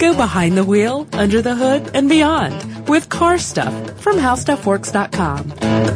Go behind the wheel, under the hood, and beyond with Car Stuff from HowStuffWorks.com.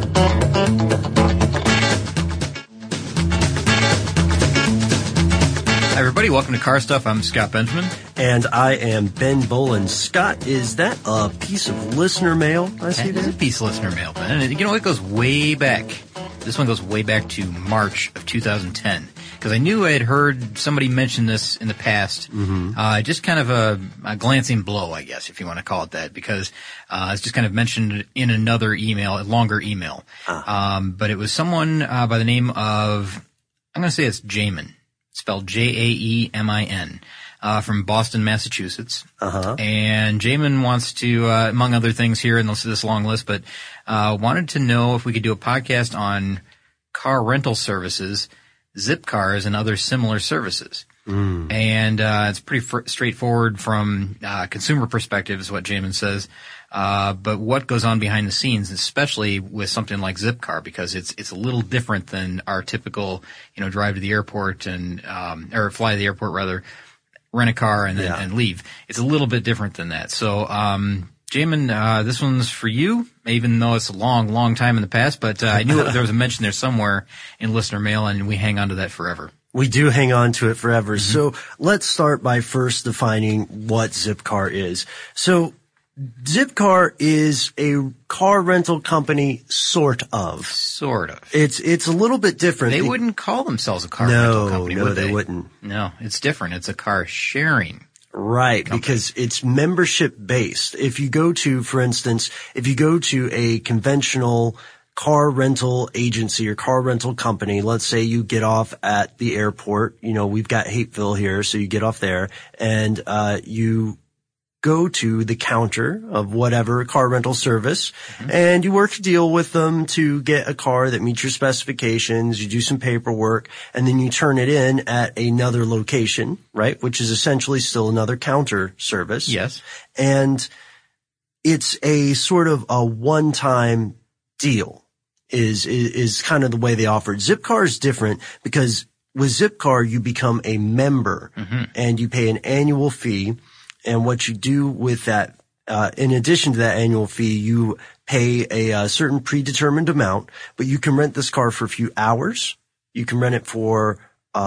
Hi, everybody. Welcome to Car Stuff. I'm Scott Benjamin. And I am Ben Bolin. Scott, is that a piece of listener mail I see there? It's a piece of listener mail, Ben. And you know, it goes way back. This one goes way back to March of 2010. Because I knew I had heard somebody mention this in the past. Just kind of a glancing blow, I guess, if you want to call it that. Because it's just kind of mentioned in another email, a longer email. But it was someone by the name of, I'm going to say it's Jamin. Spelled Jaemin, from Boston, Massachusetts. And Jamin wants to, among other things here in this long list, but wanted to know if we could do a podcast on car rental services, Zipcars, and other similar services. And it's pretty straightforward from consumer perspective is what Jamin says. But what goes on behind the scenes, especially with something like Zipcar, because it's a little different than our typical, drive to the airport and, or fly to the airport rather, rent a car and then and leave. It's a little bit different than that. So, Jamin, this one's for you, even though it's a long, long time in the past, but I knew there was a mention there somewhere in listener mail, and we hang on to that forever. We do hang on to it forever. So let's start by first defining what Zipcar is. So Zipcar is a car rental company, sort of. Sort of. It's a little bit different. They wouldn't call themselves a car rental company, would they? No, they wouldn't. No, it's different. It's a car sharing. Right, company. Because it's membership based. If you go to, for instance, a conventional car rental agency or car rental company, let's say you get off at the airport, we've got Hapeville here, so you get off there and you go to the counter of whatever car rental service and you work a deal with them to get a car that meets your specifications. You do some paperwork and then you turn it in at another location, right? Which is essentially still another counter service. Yes. And it's a sort of a one-time deal is kind of the way they offer it. Zipcar is different because with Zipcar, you become a member and you pay an annual fee. And what you do with that, in addition to that annual fee, you pay a certain predetermined amount, but you can rent this car for a few hours. You can rent it for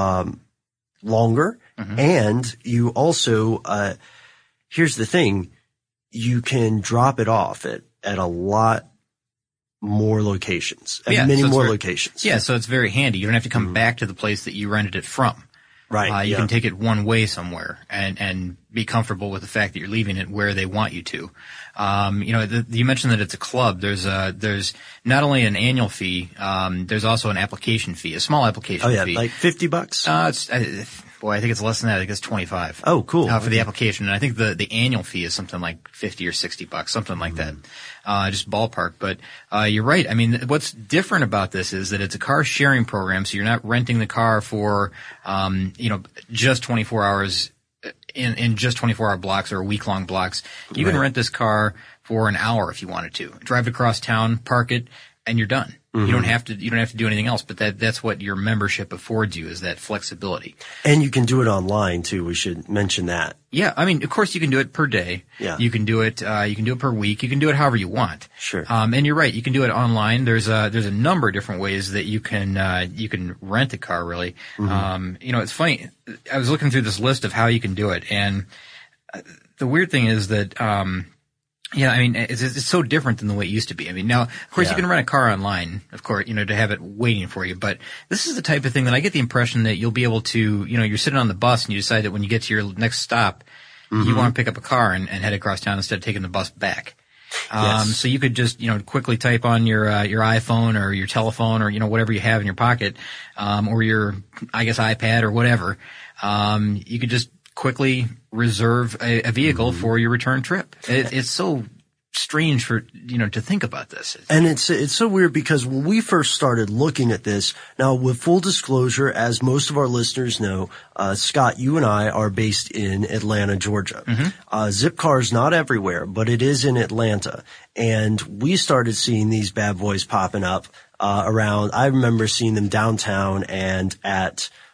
longer. And you also, here's the thing, you can drop it off at a lot more locations, at many more locations. Yeah, so it's very handy. You don't have to come back to the place that you rented it from. Right. You can take it one way somewhere and be comfortable with the fact that you're leaving it where they want you to. You mentioned that it's a club. There's not only an annual fee, there's also an application fee, a small application fee. Like $50? I think it's less than that. I think it's $25. Oh, cool. For the application. And I think the annual fee is something like $50 or $60, something like that. Just ballpark. But, you're right. I mean, what's different about this is that it's a car sharing program. So you're not renting the car for, just 24 hours in just 24-hour blocks or week-long blocks. You can rent this car for an hour if you wanted to. Drive it across town, park it, and you're done. You don't have to do anything else, but that's what your membership affords you, is that flexibility. And you can do it online too. We should mention that. Yeah, I mean, of course you can do it per day. Yeah. You can do it per week. You can do it however you want. Sure. And you're right, you can do it online. There's a number of different ways that you can rent a car really. It's funny. I was looking through this list of how you can do it, and the weird thing is that it's so different than the way it used to be. I mean, now, of course, you can rent a car online, of course, to have it waiting for you. But this is the type of thing that I get the impression that you'll be able to, you're sitting on the bus and you decide that when you get to your next stop, you want to pick up a car and head across town instead of taking the bus back. So you could just, quickly type on your iPhone or your telephone or, whatever you have in your pocket, or your, iPad or whatever. You could just quickly reserve a vehicle for your return trip. It's so strange to think about this. And it's so weird because when we first started looking at this, now with full disclosure, as most of our listeners know, Scott, you and I are based in Atlanta, Georgia. Zipcar is not everywhere, but it is in Atlanta. And we started seeing these bad boys popping up, around. I remember seeing them downtown and at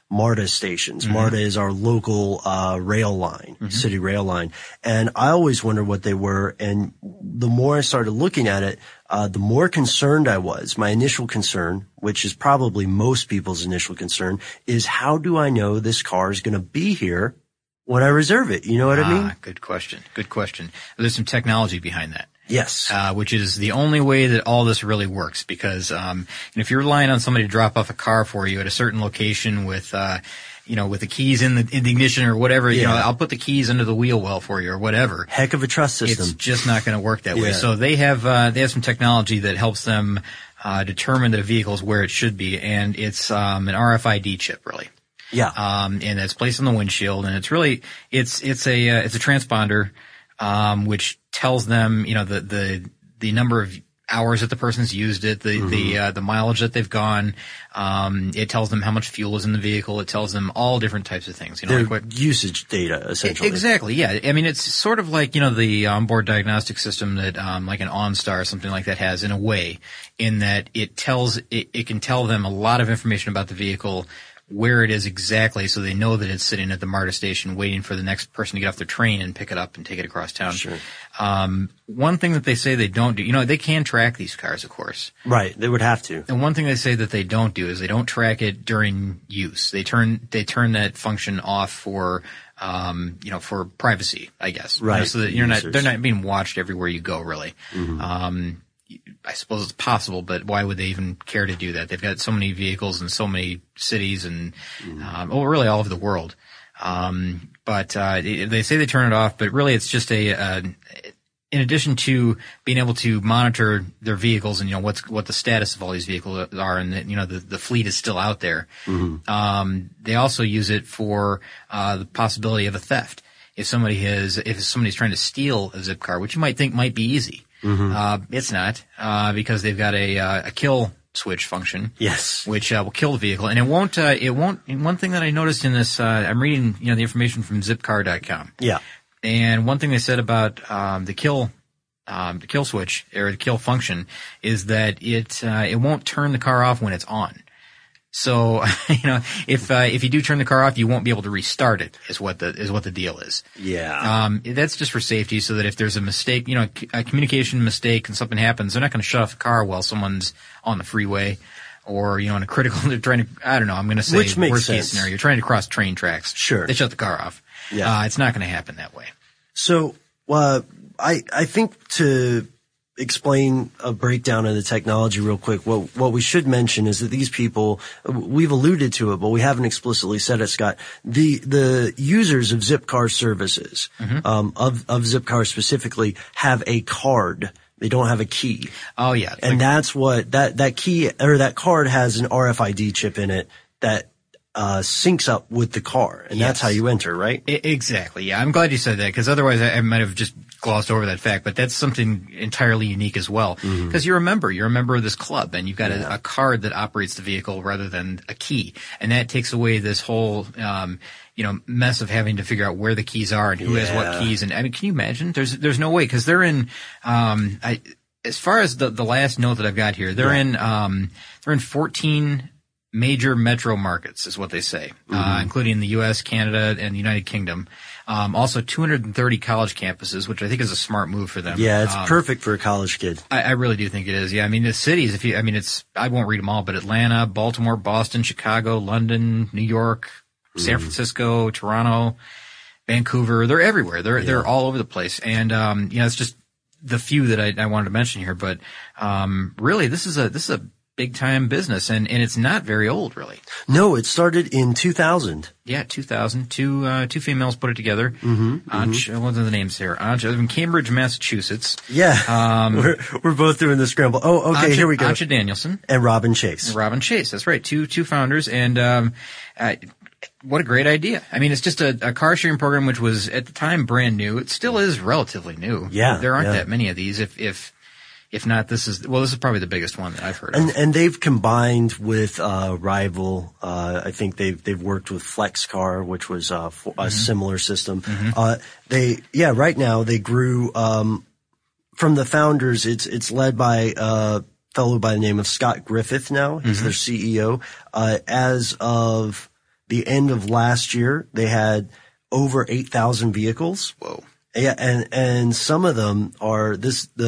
MARTA stations. MARTA is our local, rail line, city rail line. And I always wondered what they were. And the more I started looking at it, the more concerned I was. My initial concern, which is probably most people's initial concern, is how do I know this car is going to be here when I reserve it? You know what I mean? Good question. Good question. There's some technology behind that. Yes. Which is the only way that all this really works, because, and if you're relying on somebody to drop off a car for you at a certain location with, with the keys in the ignition or whatever, I'll put the keys under the wheel well for you or whatever. Heck of a trust system. It's just not going to work that way. So they have some technology that helps them, determine that a vehicle is where it should be. And it's, an RFID chip, really. Yeah. And it's placed on the windshield, and it's really, it's a transponder, which tells them, the number of hours that the person's used it, the mileage that they've gone. It tells them how much fuel is in the vehicle. It tells them all different types of things. Usage data, essentially. Exactly. Yeah. I mean, it's sort of like, the onboard diagnostic system that, like an OnStar or something like that has, in a way, in that it can tell them a lot of information about the vehicle, where it is exactly, so they know that it's sitting at the MARTA station waiting for the next person to get off their train and pick it up and take it across town. Sure. One thing that they say they don't do, they can track these cars, of course. Right. They would have to. And one thing they say that they don't do is they don't track it during use. They turn that function off for for privacy, I guess. Right. So that they're not being watched everywhere you go, really. I suppose it's possible, but why would they even care to do that? They've got so many vehicles in so many cities and, really all over the world. But they say they turn it off, but really it's just in addition to being able to monitor their vehicles and, what the status of all these vehicles are, and that, the fleet is still out there. They also use it for, the possibility of a theft. If somebody's trying to steal a Zipcar, which you might think might be easy. It's not, because they've got a kill switch function. Yes. Which, will kill the vehicle. And it won't, and one thing that I noticed in this, I'm reading, the information from zipcar.com. Yeah. And one thing they said about, the kill switch, or the kill function, is that it won't turn the car off when it's on. So, if you do turn the car off, you won't be able to restart it, is what the deal is. Yeah. That's just for safety, so that if there's a mistake, a communication mistake and something happens, they're not going to shut off the car while someone's on the freeway, or, in a critical, they're trying to, I don't know, I'm going to say worst case scenario, you're trying to cross train tracks. Sure. They shut the car off. Yeah. It's not going to happen that way. So, I think to explain a breakdown of the technology real quick, what we should mention is that these people, we've alluded to it, but we haven't explicitly said it, Scott. The users of Zipcar services, of Zipcar specifically, have a card. They don't have a key. Oh yeah. And that's what, that key, or that card has an RFID chip in it that syncs up with the car, and that's how you enter, right? Exactly. Yeah, I'm glad you said that, because otherwise I might have just glossed over that fact. But that's something entirely unique as well, because you're a member of this club, and you've got a card that operates the vehicle rather than a key, and that takes away this whole mess of having to figure out where the keys are and who has what keys. And I mean, can you imagine? There's no way, because they're in as far as the last note that I've got here, they're in 14 major metro markets, is what they say, including the U.S., Canada, and the United Kingdom. Also 230 college campuses, which I think is a smart move for them. Yeah, it's perfect for a college kid. I really do think it is. Yeah, I mean, the cities, I won't read them all, but Atlanta, Baltimore, Boston, Chicago, London, New York, San Francisco, Toronto, Vancouver, they're everywhere. They're all over the place. And, it's just the few that I wanted to mention here, but, really, this is a big time business, and it's not very old, really. No, it started in 2000. Yeah, 2000. Two females put it together. What are the names here? In Cambridge, Massachusetts. Yeah. We're both doing the scramble. Oh, okay, here we go. Anja Danielson. And Robin Chase. That's right. Two founders, and, what a great idea. I mean, it's just a car sharing program which was at the time brand new. It still is relatively new. Yeah. There aren't that many of these. If not, this is probably the biggest one that I've heard of. And they've combined with, Rival. I think they've worked with FlexCar, which was, a similar system. Right now they grew, from the founders, it's led by a fellow by the name of Scott Griffith now. He's their CEO. As of the end of last year, they had over 8,000 vehicles. Whoa. Yeah, and some of them are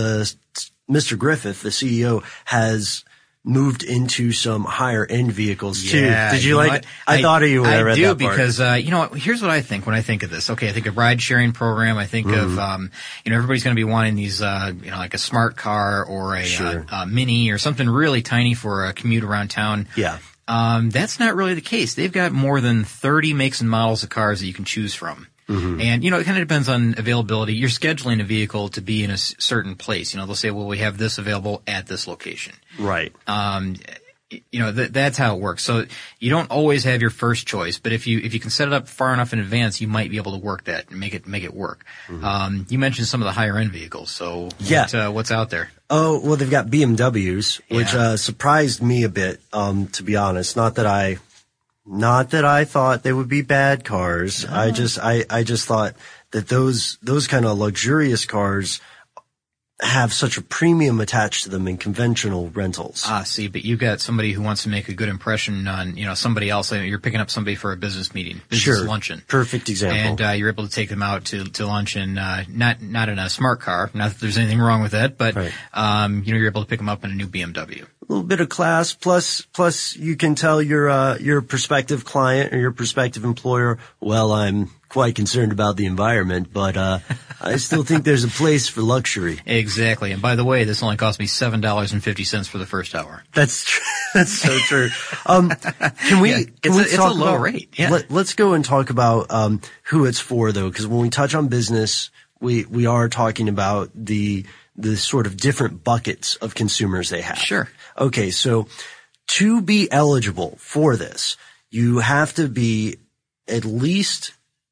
Mr. Griffith, the CEO, has moved into some higher end vehicles too. Yeah, Did you like it? I thought of you when I read that part. Because, you know what, here's what I think when I think of this. Okay, I think of ride sharing program. I think of, you know, everybody's going to be wanting these, you know, like a smart car or a mini or something really tiny for a commute around town. Yeah. That's not really the case. They've got more than 30 makes and models of cars that you can choose from. And, you know, it kind of depends on availability. You're scheduling a vehicle to be in a certain place. You know, they'll say, well, we have this available at this location. Right. You know, that's how it works. So you don't always have your first choice, but if you can set it up far enough in advance, you might be able to work that and make it work. You mentioned some of the higher end vehicles. So what's out there? Oh, well, they've got BMWs, which surprised me a bit, to be honest. Not that I thought they would be bad cars. No. I just thought that those kind of luxurious cars have such a premium attached to them in conventional rentals. See, but you've got somebody who wants to make a good impression on, you know, somebody else. You're picking up somebody for a business meeting, business luncheon. Perfect example. And, you're able to take them out to lunch and, not in a smart car. Not that there's anything wrong with that, but, you know, you're able to pick them up in a new BMW. A little bit of class, plus you can tell your prospective client or your prospective employer, well, I'm quite concerned about the environment, but I still think there's a place for luxury. Exactly. And by the way, this only cost me $7.50 for the first hour. That's true. That's so true. Can we it's a low rate. Yeah. Let's go and talk about who it's for, though, because when we touch on business, we are talking about the sort of different buckets of consumers they have. Sure. Okay, so to be eligible for this, you have to be at least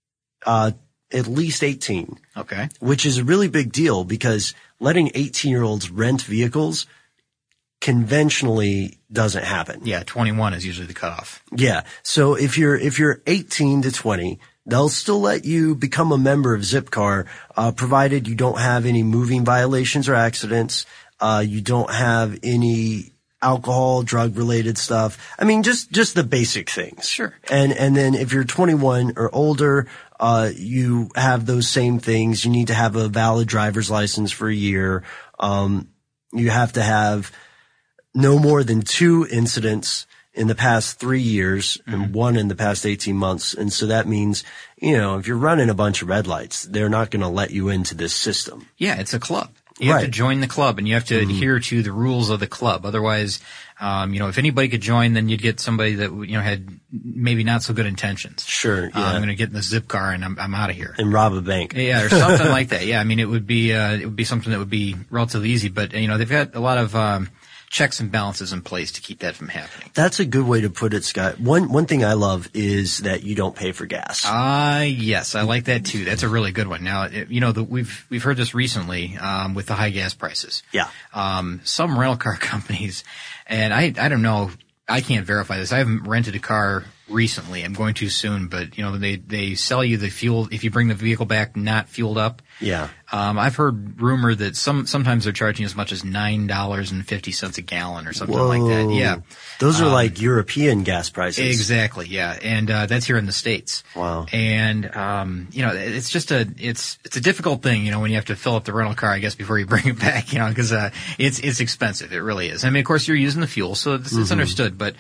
18. Okay. Which is a really big deal because letting 18-year-olds rent vehicles conventionally doesn't happen. Yeah, 21 is usually the cutoff. Yeah. So if you're 18 to 20, they'll still let you become a member of Zipcar, provided you don't have any moving violations or accidents, you don't have any alcohol, drug-related stuff. I mean, just the basic things. Sure. And then if you're 21 or older, you have those same things. You need to have a valid driver's license for a year. You have to have no more than 2 incidents in the past 3 years and 1 in the past 18 months. And so that means, you know, if you're running a bunch of red lights, they're not going to let you into this system. Yeah, it's a club. You have to join the club and you have to adhere to the rules of the club. Otherwise, you know, if anybody could join, then you'd get somebody that, you know, had maybe not so good intentions. Sure. Yeah. I'm going to get in the zip car and I'm out of here. And rob a bank. Yeah, or something like that. Yeah. I mean, it would be something that would be relatively easy, but, you know, they've got a lot of, checks and balances in place to keep that from happening. That's a good way to put it, Scott. One thing I love is that you don't pay for gas. Yes, I like that too. That's a really good one. Now, you know, we've heard this recently, with the high gas prices. Yeah. Some rental car companies, and I don't know, I can't verify this. I haven't rented a car recently. I'm going to soon, but you know, they sell you the fuel if you bring the vehicle back not fueled up. Yeah. I've heard rumor that sometimes they're charging as much as $9.50 a gallon or something like that. Yeah. Those are like European gas prices. Exactly. Yeah. And, that's here in the States. Wow. And, you know, it's just it's a difficult thing, you know, when you have to fill up the rental car, I guess, before you bring it back, you know, cause, it's expensive. It really is. I mean, of course you're using the fuel, so it's understood, but,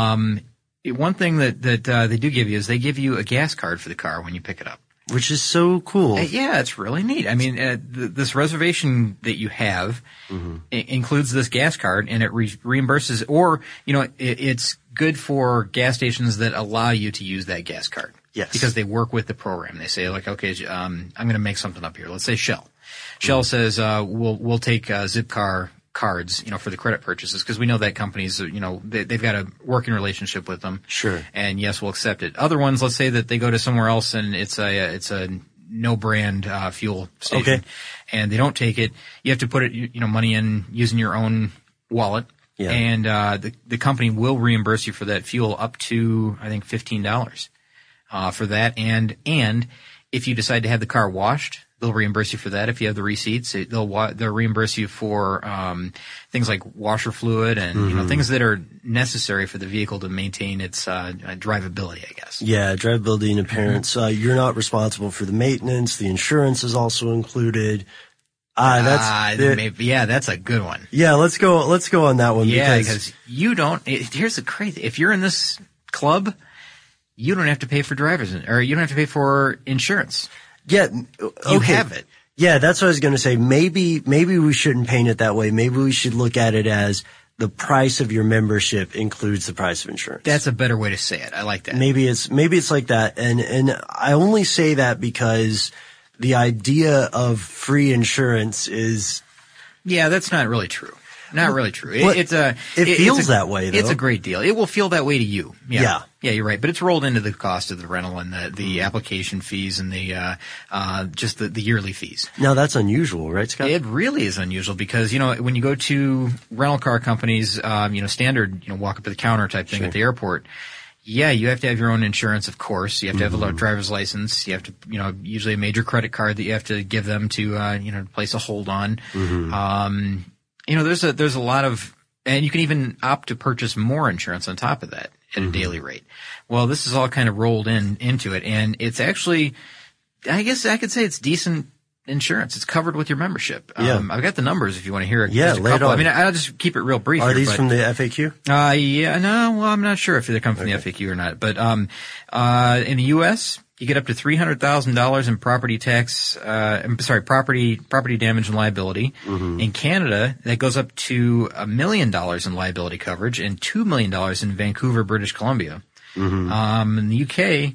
one thing that they do give you is they give you a gas card for the car when you pick it up. Which is so cool. Yeah, it's really neat. I mean, this reservation that you have includes this gas card, and it reimburses, or, you know, it's good for gas stations that allow you to use that gas card. Yes. Because they work with the program. They say, like, okay, I'm going to make something up here. Let's say Shell. Shell says, we'll take Zipcar cards, you know, for the credit purchases, because we know that companies, you know, they've got a working relationship with them. Sure. And yes, we'll accept it. Other ones, let's say that they go to somewhere else and it's a no brand fuel station. Okay. And they don't take it. You have to put it, you know, money in using your own wallet. Yeah. And the company will reimburse you for that fuel up to, I think, $15 for that. And if you decide to have the car washed, They'll reimburse you for that if you have the receipts. They'll reimburse you for things like washer fluid and things that are necessary for the vehicle to maintain its drivability, I guess. Yeah, drivability and appearance. You're not responsible for the maintenance. The insurance is also included. That's a good one. Yeah, let's go on that one. Yeah, because you don't. Here's the crazy. If you're in this club, you don't have to pay for or you don't have to pay for insurance. Yeah, okay. You have it. Yeah, that's what I was going to say. Maybe we shouldn't paint it that way. Maybe we should look at it as the price of your membership includes the price of insurance. That's a better way to say it. I like that. Maybe it's like that. And I only say that because the idea of free insurance is. Yeah, that's not really true. Not really true. It feels that way, though. It's a great deal. It will feel that way to you. Yeah. Yeah, you're right. But it's rolled into the cost of the rental and the application fees and just the yearly fees. Now that's unusual, right, Scott? It really is unusual because, when you go to rental car companies, standard, walk up to the counter type thing at the airport. Yeah, you have to have your own insurance, of course. You have to have a driver's license. You have to, usually a major credit card that you have to give them to, place a hold on. There's a lot of, and you can even opt to purchase more insurance on top of that at a daily rate. Well, this is all kind of rolled into it, and it's actually, I guess I could say it's decent insurance. It's covered with your membership. Yeah. I've got the numbers if you want to hear it. Yeah, lay it on. I mean, I'll just keep it real brief. Are these from the FAQ? I'm not sure if they come from the FAQ or not, but in the U.S., you get up to $300,000 in property damage and liability. In Canada, that goes up to $1 million in liability coverage and $2 million in Vancouver, British Columbia. In the UK,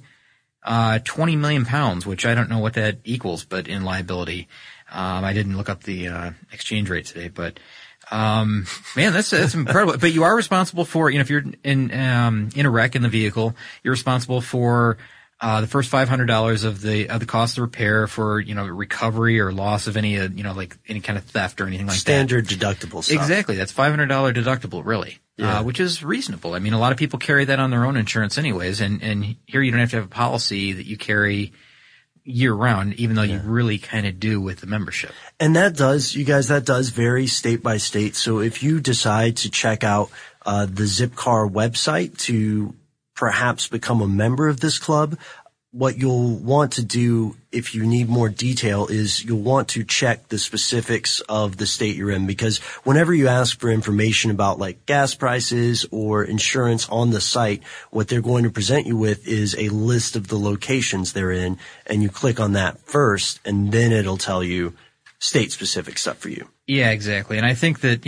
20 million pounds, which I don't know what that equals, but in liability, I didn't look up the exchange rate today, but man, that's incredible. But you are responsible for, if you're in a wreck in the vehicle, you're responsible for the first $500 of the cost of repair for, recovery or loss of any, like any kind of theft or anything like Standard deductible stuff. Exactly. That's $500 deductible, really. Yeah. Which is reasonable. I mean, a lot of people carry that on their own insurance anyways, and here you don't have to have a policy that you carry year round, even though you really kind of do with the membership. And that does vary state by state. So if you decide to check out the Zipcar website to perhaps become a member of this club, what you'll want to do if you need more detail is you'll want to check the specifics of the state you're in, because whenever you ask for information about like gas prices or insurance on the site, what they're going to present you with is a list of the locations they're in, and you click on that first, and then it'll tell you state-specific stuff for you. Yeah, exactly. And I think that,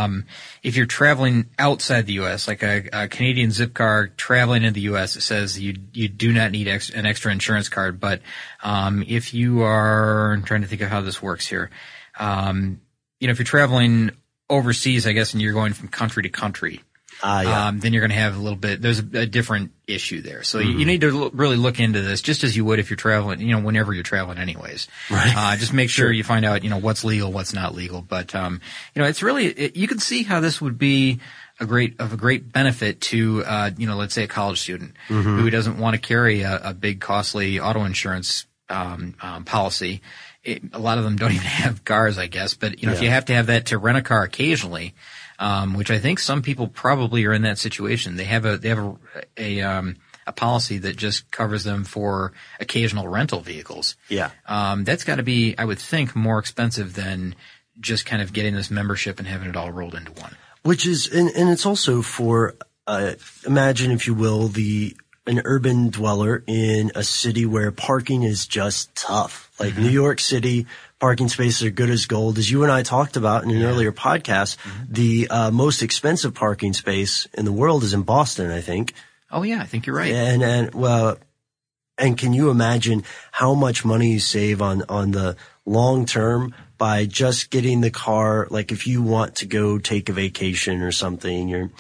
if you're traveling outside the U.S., like a Canadian Zipcar traveling in the U.S., it says you do not need an extra insurance card. But if you are, I'm trying to think of how this works here. If you're traveling overseas, I guess, and you're going from country to country, then you're going to have there's a different issue there. So you need to really look into this just as you would if you're traveling, whenever you're traveling anyways. Right. Just make sure you find out, what's legal, what's not legal. But, it's really, you can see how this would be a great benefit to, let's say a college student who doesn't want to carry a big costly auto insurance, policy. A lot of them don't even have cars, I guess. But, if you have to have that to rent a car occasionally, which I think some people probably are in that situation. They have a policy that just covers them for occasional rental vehicles. Yeah. That's got to be, I would think, more expensive than just kind of getting this membership and having it all rolled into one. Which is, and it's also for, imagine, if you will, an urban dweller in a city where parking is just tough. Like New York City, parking spaces are good as gold. As you and I talked about in an earlier podcast, the most expensive parking space in the world is in Boston, I think. Oh yeah, I think you're right. And can you imagine how much money you save on the long term by just getting the car? Like if you want to go take a vacation or something, you're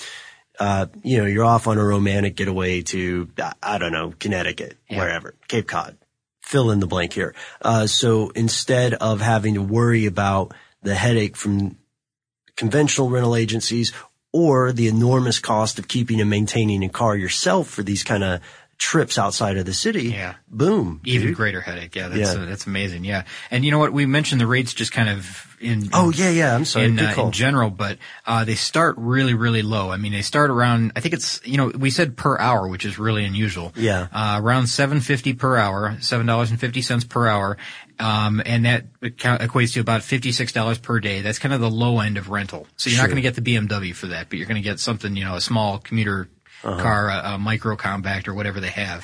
off on a romantic getaway to, I don't know, Connecticut, wherever, Cape Cod. Fill in the blank here. So instead of having to worry about the headache from conventional rental agencies or the enormous cost of keeping and maintaining a car yourself for these kind of trips outside of the city, Yeah. boom. Even dude. greater headache. Yeah, Yeah. That's amazing. Yeah. And you know what? We mentioned the rates just kind of Oh, yeah. I'm sorry. Good call. in general, but they start really, really low. I mean, they start around, I think it's, we said per hour, which is really unusual. Yeah. Around $7.50 per hour, $7.50 per hour. And that equates to about $56 per day. That's kind of the low end of rental. So you're not going to get the BMW for that, but you're going to get something, a small commuter car, a micro compact or whatever they have.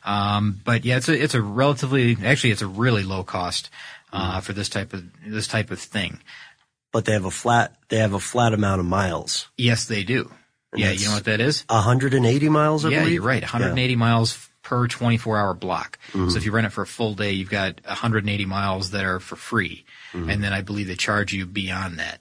But yeah, it's a relatively, actually it's a really low cost, for this type of thing. But they have a flat amount of miles. Yes, they do. And Yeah, you know what that is? 180 miles, I Yeah, believe. you're right. 180 miles per 24-hour block. So if you rent it for a full day, you've got 180 miles that are for free. And then I believe they charge you beyond that.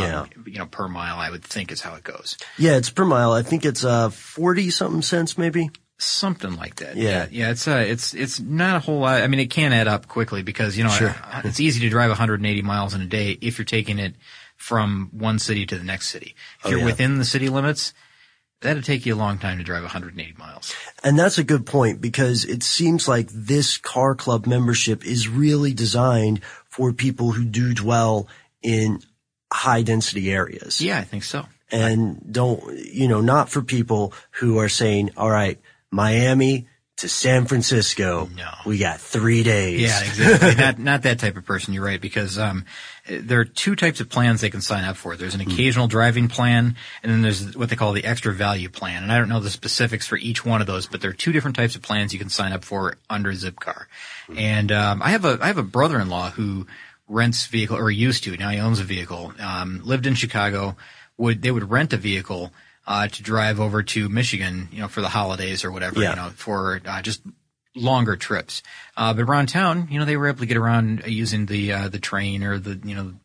Per mile, I would think is how it goes. Yeah, it's per mile. I think it's 40 something cents maybe. Something like that. Yeah. Yeah. It's not a whole lot. I mean, it can add up quickly because, it's easy to drive 180 miles in a day if you're taking it from one city to the next city. If you're within the city limits, that'd take you a long time to drive 180 miles. And that's a good point because it seems like this car club membership is really designed for people who do dwell in high density areas. Yeah, I think so. And not for people who are saying, all right, Miami to San Francisco. No. We got 3 days. Yeah, exactly. Not that type of person. You're right. Because, there are two types of plans they can sign up for. There's an occasional driving plan, and then there's what they call the extra value plan. And I don't know the specifics for each one of those, but there are two different types of plans you can sign up for under Zipcar. And, I have a brother-in-law who rents vehicle, or used to. Now he owns a vehicle. Lived in Chicago. They would rent a vehicle to drive over to Michigan, for the holidays or whatever, for just longer trips. But around town, they were able to get around using the train or the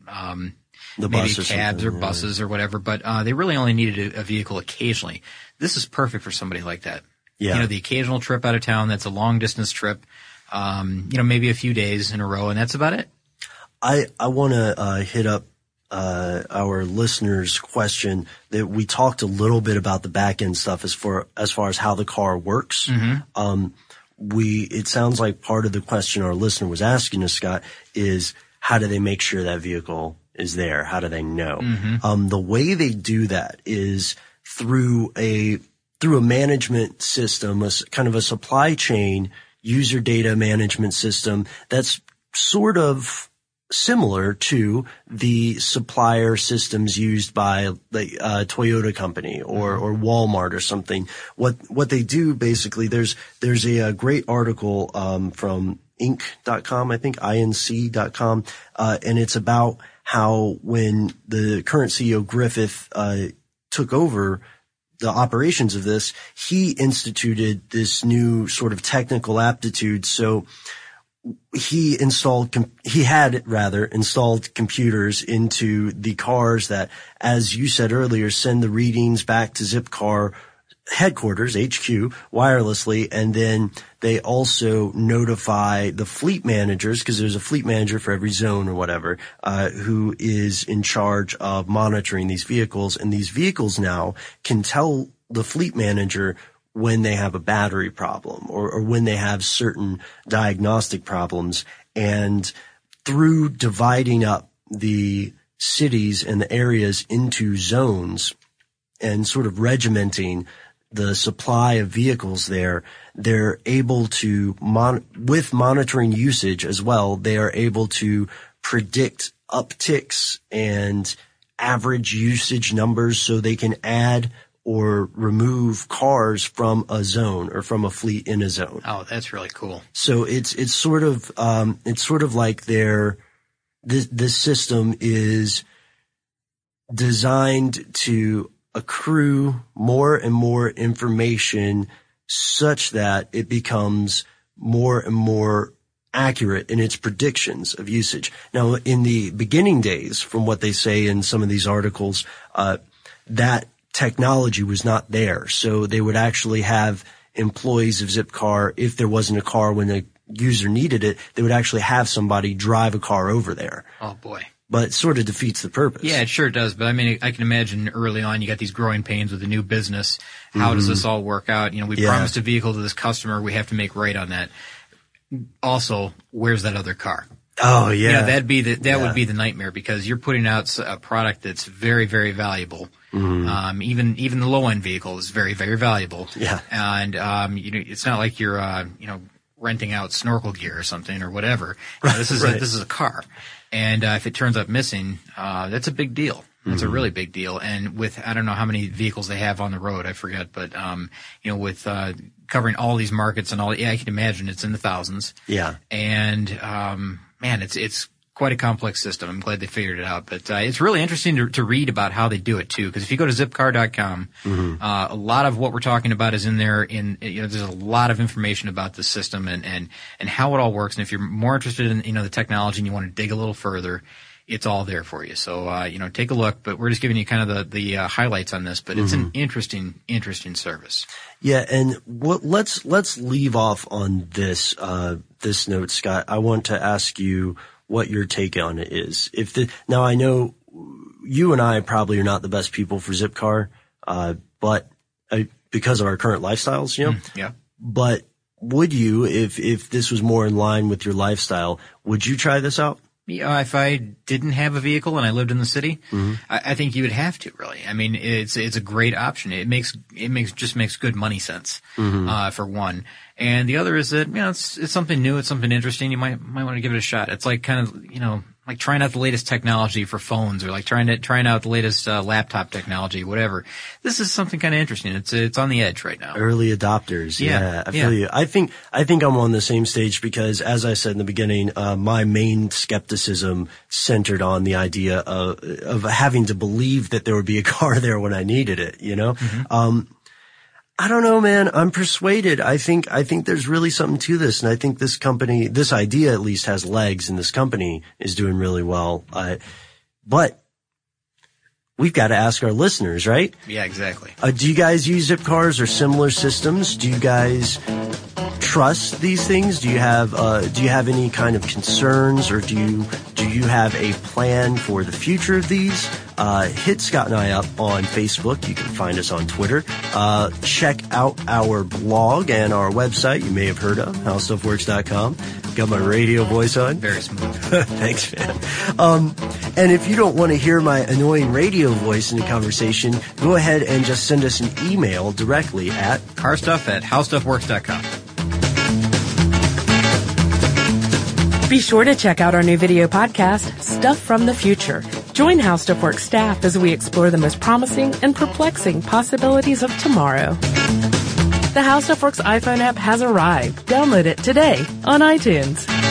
maybe cabs or buses or whatever. But they really only needed a vehicle occasionally. This is perfect for somebody like that. Yeah. The occasional trip out of town that's a long distance trip. Maybe a few days in a row, and that's about it. I want to hit up our listeners' question that we talked a little bit about the back end stuff as far as how the car works. It sounds like part of the question our listener was asking us, Scott, is how do they make sure that vehicle is there? How do they know? The way they do that is through a management system, kind of a supply chain user data management system that's sort of similar to the supplier systems used by the Toyota company or Walmart or something. What they do basically, there's a great article from Inc.com, I think INC.com, and it's about how when the current CEO Griffith took over the operations of this, he instituted this new sort of technical aptitude. So he had installed computers into the cars that, as you said earlier, send the readings back to Zipcar headquarters, HQ, wirelessly, and then they also notify the fleet managers, because there's a fleet manager for every zone or whatever, who is in charge of monitoring these vehicles, and these vehicles now can tell the fleet manager when they have a battery problem or when they have certain diagnostic problems. And through dividing up the cities and the areas into zones and sort of regimenting the supply of vehicles there, they're able to, with monitoring usage as well, they are able to predict upticks and average usage numbers so they can add or remove cars from a zone or from a fleet in a zone. Oh, that's really cool. So it's sort of like this system is designed to accrue more and more information such that it becomes more and more accurate in its predictions of usage. Now, in the beginning days, from what they say in some of these articles, that technology was not there. So they would actually have employees of Zipcar, if there wasn't a car when the user needed it, they would actually have somebody drive a car over there. Oh boy. but it sort of defeats the purpose. Yeah, it sure does. But I mean, I can imagine early on you got these growing pains with a new business. How does this all work out? You know, we promised a vehicle to this customer. We have to make right on that. Also, where's that other car? Oh, yeah. You know, that would be the nightmare, because you're putting out a product that's very, very valuable. Even the low end vehicle is very, very valuable. Yeah. And, you know, it's not like you're, you know, renting out snorkel gear or something or whatever. You know, this is a car. And, if it turns up missing, that's a big deal. It's a really big deal. And with, I don't know how many vehicles they have on the road, I forget, but, you know, with, covering all these markets and all, yeah, I can imagine it's in the thousands. Yeah. And, man, it's quite a complex system. I'm glad they figured it out. But it's really interesting to read about how they do it too. Because if you go to zipcar.com, a lot of what we're talking about is in there. You know, there's a lot of information about the system and how it all works. And if you're more interested in, you know, the technology and you want to dig a little further, it's all there for you. So, you know, take a look. But we're just giving you kind of the highlights on this. But it's an interesting service. Yeah, and let's leave off on this this note, Scott. I want to ask you what your take on it is. Now I know you and I probably are not the best people for Zipcar, but because of our current lifestyles, you know. Yeah. But would you, if this was more in line with your lifestyle, would you try this out? Yeah, if I didn't have a vehicle and I lived in the city, I think you would have to, really. I mean, it's a great option. It makes good money sense, for one. And the other is that, you know, it's something new. It's something interesting. You might want to give it a shot. It's like kind of, you know, like trying out the latest technology for phones, or like trying out the latest laptop technology, whatever. This is something kind of interesting. It's on the edge right now. Early adopters. Yeah, I feel you. I think I'm on the same stage because, as I said in the beginning, my main skepticism centered on the idea of having to believe that there would be a car there when I needed it, you know? I don't know, man. I'm persuaded. I think there's really something to this. And I think this company, this idea at least, has legs, and this company is doing really well. But we've got to ask our listeners, right? Yeah, exactly. Do you guys use Zipcars or similar systems? Do you guys trust these things? Do you have any kind of concerns, or do you have a plan for the future of these? Hit Scott and I up on Facebook. You can find us on Twitter. Check out our blog and our website you may have heard of, howstuffworks.com. Got my radio voice on. Very smooth. Thanks, man. And if you don't want to hear my annoying radio voice in the conversation, go ahead and just send us an email directly at carstuff@howstuffworks.com. Be sure to check out our new video podcast, Stuff from the Future. Join How Stuff Works staff as we explore the most promising and perplexing possibilities of tomorrow. The How Stuff Works iPhone app has arrived. Download it today on iTunes.